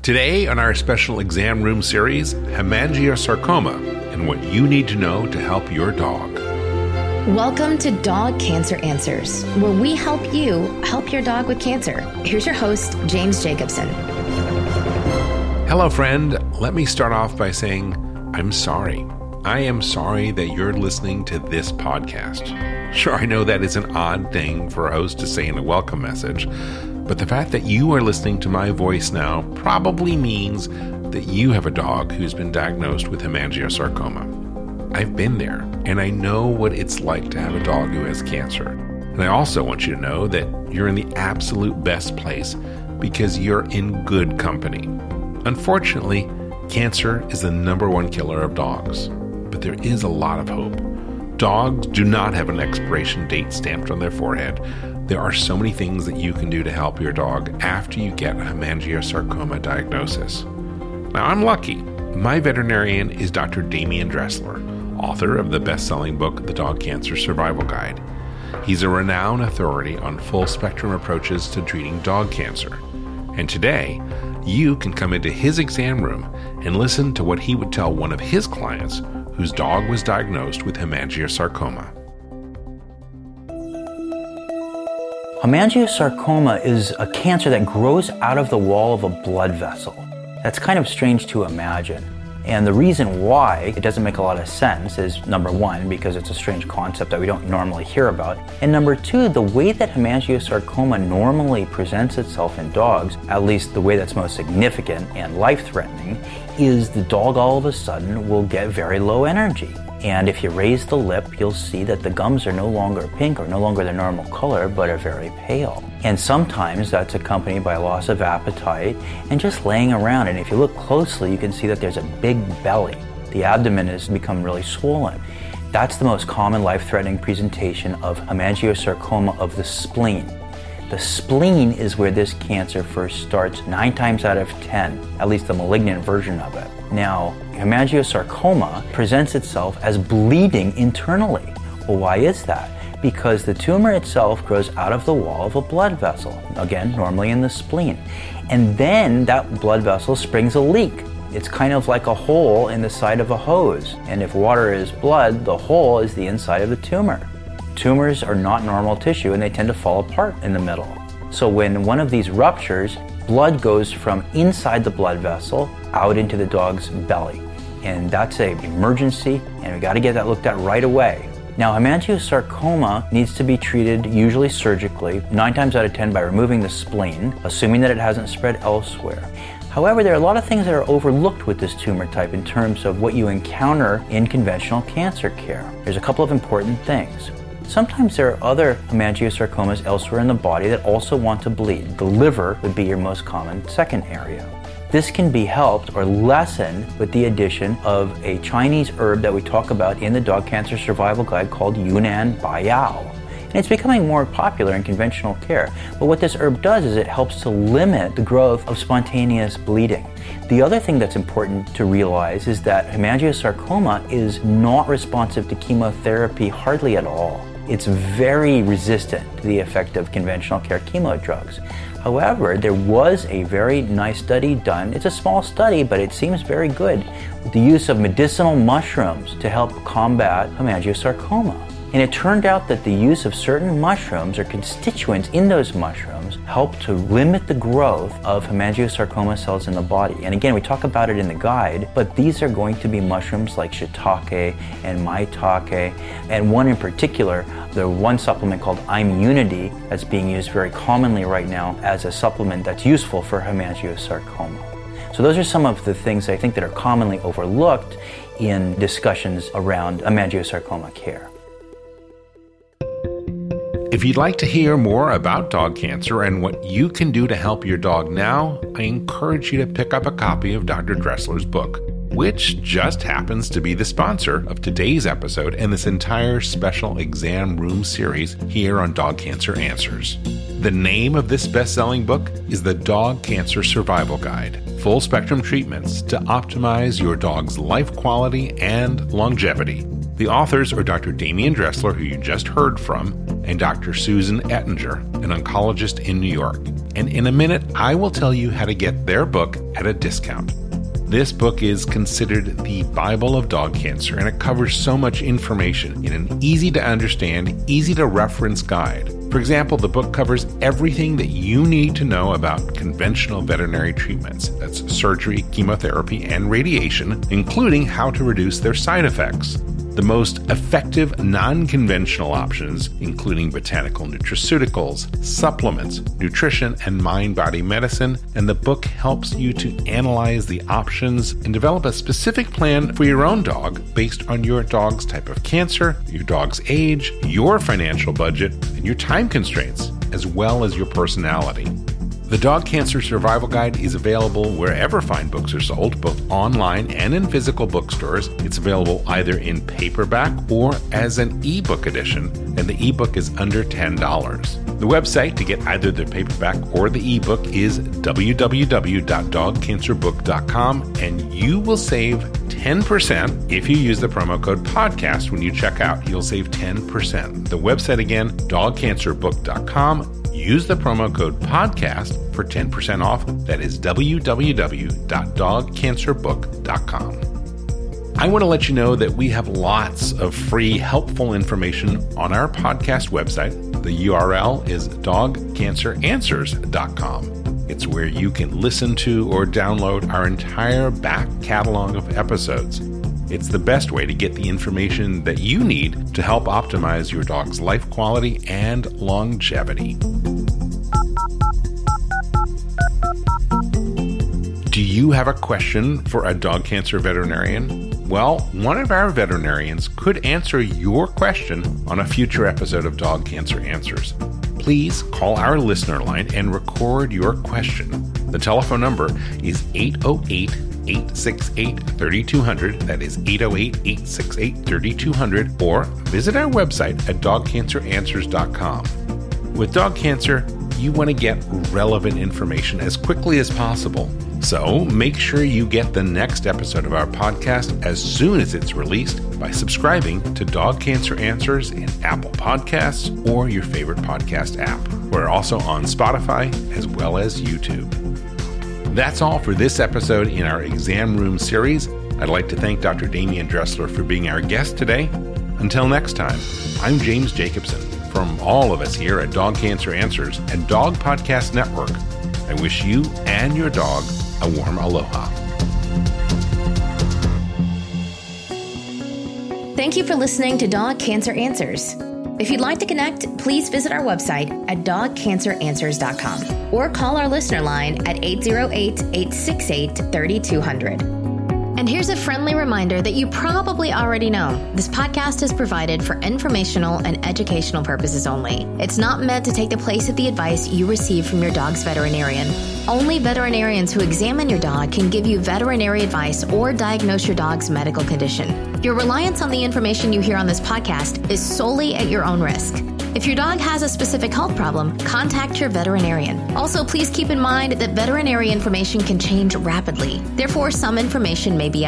Today on our special exam room series, hemangiosarcoma and what you need to know to help your dog. Welcome to Dog Cancer Answers, where we help you help your dog with cancer. Here's your host, James Jacobson. Hello, friend. Let me start off by saying I'm sorry. I am sorry that you're listening to this podcast. Sure, I know that is an odd thing for a host to say in a welcome message, but the fact that you are listening to my voice now probably means that you have a dog who's been diagnosed with hemangiosarcoma. I've been there, and I know what it's like to have a dog who has cancer. And I also want you to know that you're in the absolute best place because you're in good company. Unfortunately, cancer is the number one killer of dogs, but there is a lot of hope. Dogs do not have an expiration date stamped on their forehead. There are so many things that you can do to help your dog after you get a hemangiosarcoma diagnosis. Now, I'm lucky. My veterinarian is Dr. Damian Dressler, author of the best-selling book, The Dog Cancer Survival Guide. He's a renowned authority on full-spectrum approaches to treating dog cancer. And today, you can come into his exam room and listen to what he would tell one of his clients whose dog was diagnosed with hemangiosarcoma. Hemangiosarcoma is a cancer that grows out of the wall of a blood vessel. That's kind of strange to imagine. And the reason why it doesn't make a lot of sense is, number one, because it's a strange concept that we don't normally hear about. And number two, the way that hemangiosarcoma normally presents itself in dogs, at least the way that's most significant and life-threatening, is the dog all of a sudden will get very low energy. And if you raise the lip, you'll see that the gums are no longer pink or no longer the normal color, but are very pale. And sometimes that's accompanied by loss of appetite and just laying around. And if you look closely, you can see that there's a big belly. The abdomen has become really swollen. That's the most common life-threatening presentation of hemangiosarcoma of the spleen. The spleen is where this cancer first starts 9 times out of 10, at least the malignant version of it. Now, hemangiosarcoma presents itself as bleeding internally. Well, why is that? Because the tumor itself grows out of the wall of a blood vessel, again, normally in the spleen. And then that blood vessel springs a leak. It's kind of like a hole in the side of a hose. And if water is blood, the hole is the inside of the tumor. Tumors are not normal tissue and they tend to fall apart in the middle. So when one of these ruptures, blood goes from inside the blood vessel out into the dog's belly. And that's an emergency, and we got to get that looked at right away. Now, hemangiosarcoma needs to be treated usually surgically, 9 times out of 10 by removing the spleen, assuming that it hasn't spread elsewhere. However, there are a lot of things that are overlooked with this tumor type in terms of what you encounter in conventional cancer care. There's a couple of important things. Sometimes there are other hemangiosarcomas elsewhere in the body that also want to bleed. The liver would be your most common second area. This can be helped or lessened with the addition of a Chinese herb that we talk about in the Dog Cancer Survival Guide called Yunnan Baiyao. And it's becoming more popular in conventional care. But what this herb does is it helps to limit the growth of spontaneous bleeding. The other thing that's important to realize is that hemangiosarcoma is not responsive to chemotherapy hardly at all. It's very resistant to the effect of conventional care chemo drugs. However, there was a very nice study done. It's a small study, but it seems very good, with the use of medicinal mushrooms to help combat hemangiosarcoma. And it turned out that the use of certain mushrooms or constituents in those mushrooms help to limit the growth of hemangiosarcoma cells in the body. And again, we talk about it in the guide, but these are going to be mushrooms like shiitake and maitake, and one in particular, the one supplement called Immunity that's being used very commonly right now as a supplement that's useful for hemangiosarcoma. So those are some of the things I think that are commonly overlooked in discussions around hemangiosarcoma care. If you'd like to hear more about dog cancer and what you can do to help your dog now, I encourage you to pick up a copy of Dr. Dressler's book, which just happens to be the sponsor of today's episode and this entire special exam room series here on Dog Cancer Answers. The name of this best-selling book is The Dog Cancer Survival Guide, full-spectrum treatments to optimize your dog's life quality and longevity. The authors are Dr. Damian Dressler, who you just heard from, and Dr. Susan Ettinger, an oncologist in New York. And in a minute, I will tell you how to get their book at a discount. This book is considered the Bible of dog cancer, and it covers so much information in an easy-to-understand, easy-to-reference guide. For example, the book covers everything that you need to know about conventional veterinary treatments. That's surgery, chemotherapy, and radiation, including how to reduce their side effects. The most effective non-conventional options, including botanical nutraceuticals, supplements, nutrition, and mind-body medicine, and the book helps you to analyze the options and develop a specific plan for your own dog based on your dog's type of cancer, your dog's age, your financial budget, and your time constraints, as well as your personality. The Dog Cancer Survival Guide is available wherever fine books are sold, both online and in physical bookstores. It's available either in paperback or as an ebook edition, and the ebook is under $10. The website to get either the paperback or the ebook is www.dogcancerbook.com, and you will save 10% if you use the promo code podcast when you check out. You'll save 10%. The website again, dogcancerbook.com. Use the promo code podcast for 10% off. That is www.dogcancerbook.com. I want to let you know that we have lots of free, helpful information on our podcast website. The URL is dogcanceranswers.com. It's where you can listen to or download our entire back catalog of episodes. It's the best way to get the information that you need to help optimize your dog's life quality and longevity. Do you have a question for a dog cancer veterinarian? Well, one of our veterinarians could answer your question on a future episode of Dog Cancer Answers. Please call our listener line and record your question. The telephone number is 808-868-3200. That is 808-868-3200. Or visit our website at dogcanceranswers.com. With dog cancer, you want to get relevant information as quickly as possible. So make sure you get the next episode of our podcast as soon as it's released by subscribing to Dog Cancer Answers in Apple Podcasts or your favorite podcast app. We're also on Spotify as well as YouTube. That's all for this episode in our Exam Room series. I'd like to thank Dr. Damian Dressler for being our guest today. Until next time, I'm James Jacobson. From all of us here at Dog Cancer Answers and Dog Podcast Network, I wish you and your dog a warm aloha. Thank you for listening to Dog Cancer Answers. If you'd like to connect, please visit our website at dogcanceranswers.com or call our listener line at 808-868-3200. And here's a friendly reminder that you probably already know. This podcast is provided for informational and educational purposes only. It's not meant to take the place of the advice you receive from your dog's veterinarian. Only veterinarians who examine your dog can give you veterinary advice or diagnose your dog's medical condition. Your reliance on the information you hear on this podcast is solely at your own risk. If your dog has a specific health problem, contact your veterinarian. Also, please keep in mind that veterinary information can change rapidly. Therefore, some information may be